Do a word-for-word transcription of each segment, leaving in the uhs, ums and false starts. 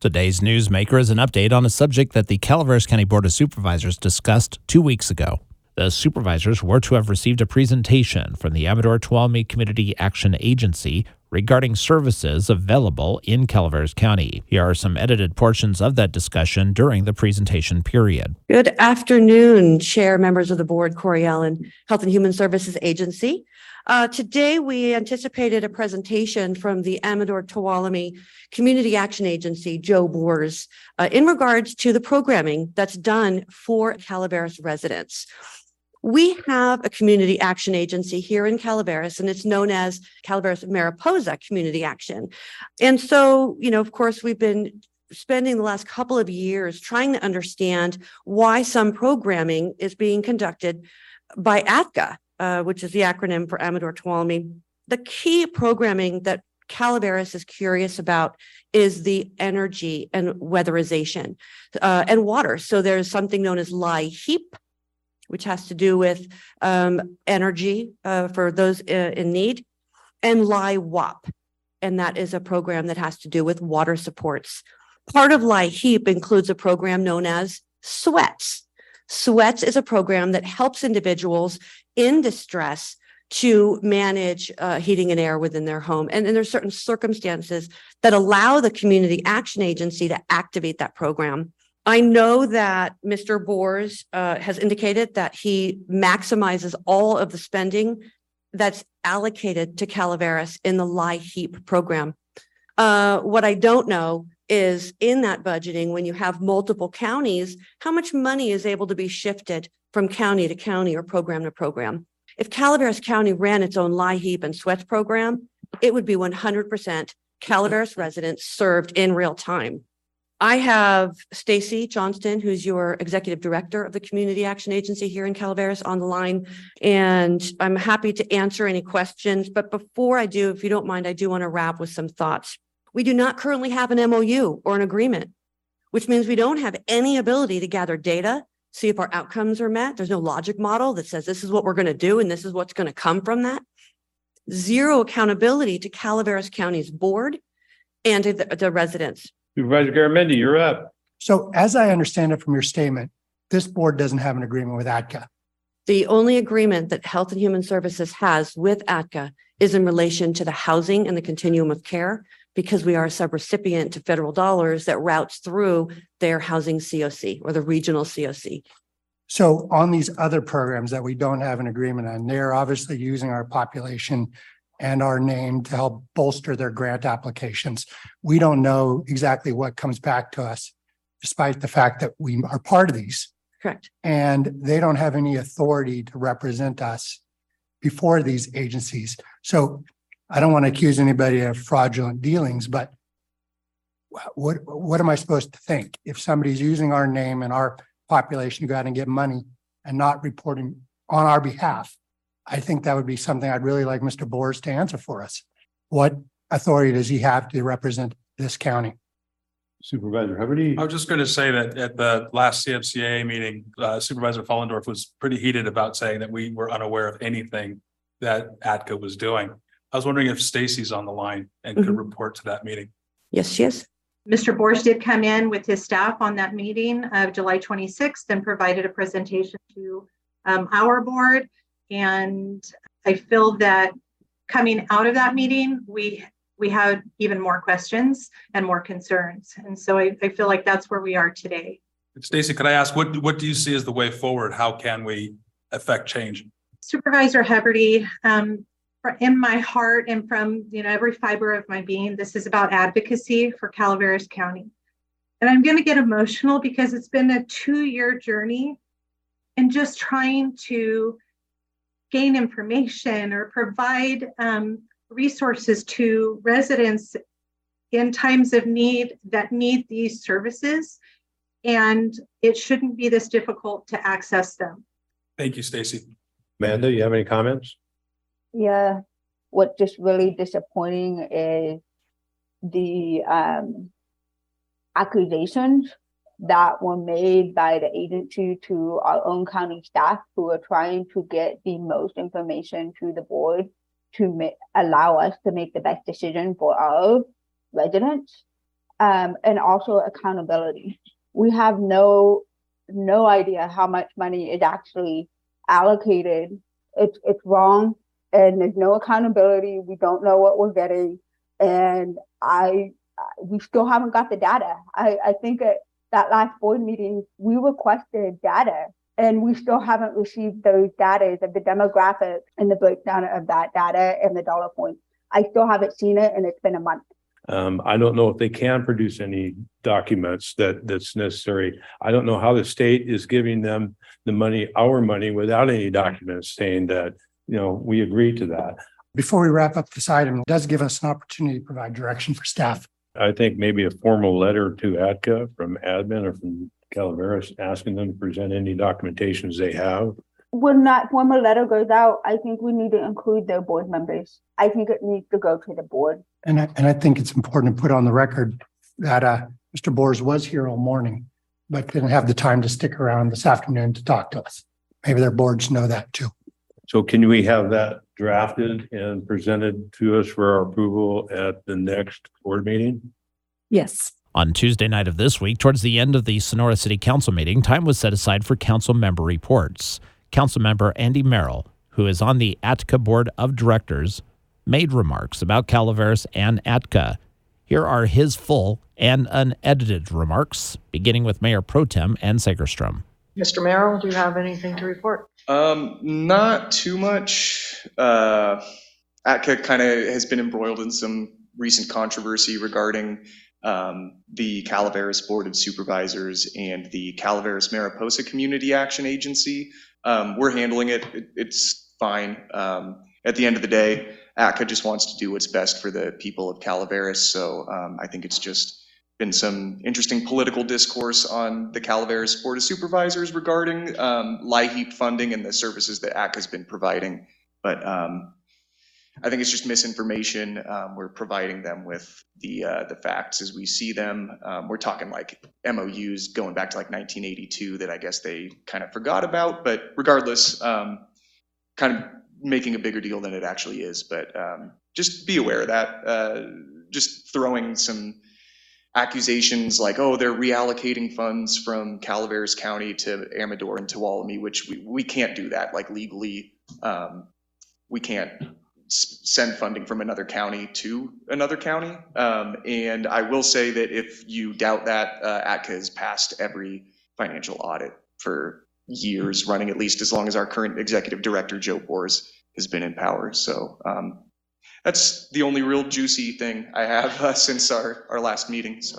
Today's Newsmaker is an update on a subject that the Calaveras County Board of Supervisors discussed two weeks ago. The supervisors were to have received a presentation from the Amador-Tuolumne Community Action Agency regarding services available in Calaveras County. Here are some edited portions of that discussion during the presentation period. Good afternoon, Chair, members of the board, Corey Allen, Health and Human Services Agency. Uh, today, we anticipated a presentation from the Amador-Tuolumne Community Action Agency, Joe Boers, uh, in regards to the programming that's done for Calaveras residents. We have a community action agency here in Calaveras, and it's known as Calaveras Mariposa Community Action. And so, you know, of course, we've been spending the last couple of years trying to understand why some programming is being conducted by A T C A, uh, which is the acronym for Amador-Tuolumne. The key programming that Calaveras is curious about is the energy and weatherization uh, and water. So there's something known as LIHEAP, which has to do with um, energy uh, for those uh, in need, and LIWAP, and that is a program that has to do with water supports. Part of LIHEAP includes a program known as SWEATS. SWEATS is a program that helps individuals in distress to manage uh, heating and air within their home. And, and there's certain circumstances that allow the Community Action Agency to activate that program. I know that Mister Boers uh, has indicated that he maximizes all of the spending that's allocated to Calaveras in the LIHEAP program. Uh, what I don't know is in that budgeting, when you have multiple counties, how much money is able to be shifted from county to county or program to program. If Calaveras County ran its own LIHEAP and SWEATS program, it would be one hundred percent Calaveras residents served in real time. I have Stacy Johnston, who's your executive director of the Community Action Agency here in Calaveras, on the line, and I'm happy to answer any questions. But before I do, if you don't mind, I do want to wrap with some thoughts. We do not currently have an M O U or an agreement, which means we don't have any ability to gather data, see if our outcomes are met. There's no logic model that says this is what we're going to do and this is what's going to come from that. Zero accountability to Calaveras County's board and to the, the residents. Supervisor Garamendi, you're up. So as I understand it from your statement, this board doesn't have an agreement with A T C A. The only agreement that Health and Human Services has with A T C A is in relation to the housing and the continuum of care, because we are a subrecipient to federal dollars that routes through their housing C O C or the regional C O C. So on these other programs that we don't have an agreement on, they're obviously using our population and our name to help bolster their grant applications. We don't know exactly what comes back to us, despite the fact that we are part of these. Correct. And they don't have any authority to represent us before these agencies. So I don't want to accuse anybody of fraudulent dealings, but what, what am I supposed to think? If somebody's using our name and our population to go out and get money and not reporting on our behalf, I think that would be something I'd really like Mister Boers to answer for us. What authority does he have to represent this county? Supervisor Hubbard. I was just going to say that at the last C F C A meeting, uh, Supervisor Follendorf was pretty heated about saying that we were unaware of anything that A T C A was doing. I was wondering if Stacy's on the line and mm-hmm. could report to that meeting. Yes, she is. Mister Boers did come in with his staff on that meeting of July twenty-sixth and provided a presentation to um, our board. And I feel that coming out of that meeting, we we had even more questions and more concerns. And so I, I feel like that's where we are today. Stacy, could I ask, what, what do you see as the way forward? How can we affect change? Supervisor Hubbard, um, in my heart and from you know every fiber of my being, this is about advocacy for Calaveras County. And I'm going to get emotional because it's been a two-year journey and just trying to gain information or provide um, resources to residents in times of need that need these services. And it shouldn't be this difficult to access them. Thank you, Stacy. Amanda, you have any comments? Yeah, what just really disappointing is the um, accusations that were made by the agency to our own county staff who are trying to get the most information to the board to ma- allow us to make the best decision for our residents. um, and also accountability. We have no no idea how much money is actually allocated. It's it's wrong, and there's no accountability. We don't know what we're getting, and I we still haven't got the data. I I think at that last board meeting we requested data, and we still haven't received those data of the demographics and the breakdown of that data and the dollar points. I still haven't seen it, and it's been a month. Um, I don't know if they can produce any documents that that's necessary. I don't know how the state is giving them the money, our money, without any documents saying that, you know, we agree to that. Before we wrap up this item, it does give us an opportunity to provide direction for staff. I think maybe a formal letter to A T C A from admin or from Calaveras asking them to present any documentations they have. When that formal letter goes out, I think we need to include their board members. I think it needs to go to the board. And I, and I think it's important to put on the record that uh, Mister Bors was here all morning, but didn't have the time to stick around this afternoon to talk to us. Maybe their boards know that too. So can we have that drafted and presented to us for our approval at the next board meeting? Yes. On Tuesday night of this week, towards the end of the Sonora City Council meeting, time was set aside for council member reports. Councilmember Andy Merrill, who is on the A T C A Board of Directors, made remarks about Calaveras and A T C A. Here are his full and unedited remarks, beginning with Mayor Pro Tem Ann Sagerstrom. Mister Merrill, do you have anything to report? Um, not too much. Uh, A T C A kind of has been embroiled in some recent controversy regarding um, the Calaveras Board of Supervisors and the Calaveras Mariposa Community Action Agency. Um, we're handling it. it it's fine. Um, at the end of the day, A T C A just wants to do what's best for the people of Calaveras. So um, I think it's just been some interesting political discourse on the Calaveras Board of Supervisors regarding um, LIHEAP funding and the services that A T C A has been providing. But um, I think it's just misinformation. Um, we're providing them with the uh, the facts as we see them. Um, we're talking like M O Us going back to like nineteen eighty-two that I guess they kind of forgot about. But regardless, um, kind of making a bigger deal than it actually is. But um, just be aware of that. Uh, just throwing some accusations like, oh, they're reallocating funds from Calaveras County to Amador and Tuolumne, which we, we can't do that. Like legally, um, we can't send funding from another county to another county. Um, and I will say that if you doubt that, uh, A T C A has passed every financial audit for years running, at least as long as our current executive director, Joe Bors, has been in power. So um, that's the only real juicy thing I have uh, since our, our last meeting. So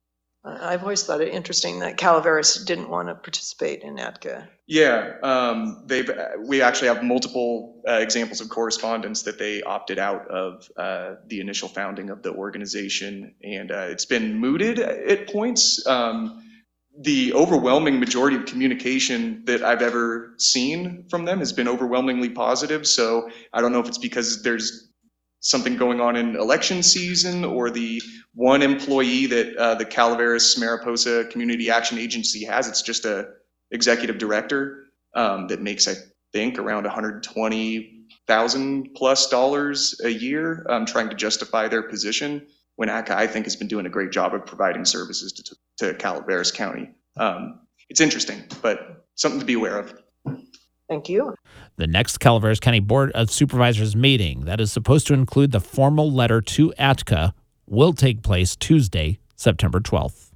I've always thought it interesting that Calaveras didn't want to participate in A T C A. Yeah, um, they've. We actually have multiple uh, examples of correspondence that they opted out of uh, the initial founding of the organization, and uh, it's been mooted at points. Um, the overwhelming majority of communication that I've ever seen from them has been overwhelmingly positive. So I don't know if it's because there's something going on in election season, or the one employee that uh, the Calaveras Mariposa Community Action Agency has. It's just a executive director um, that makes, I think, around one hundred twenty thousand plus dollars a year, um, trying to justify their position when A T C A, I think, has been doing a great job of providing services to, to Calaveras County. Um, it's interesting, but something to be aware of. Thank you. The next Calaveras County Board of Supervisors meeting that is supposed to include the formal letter to A T C A will take place Tuesday, September twelfth.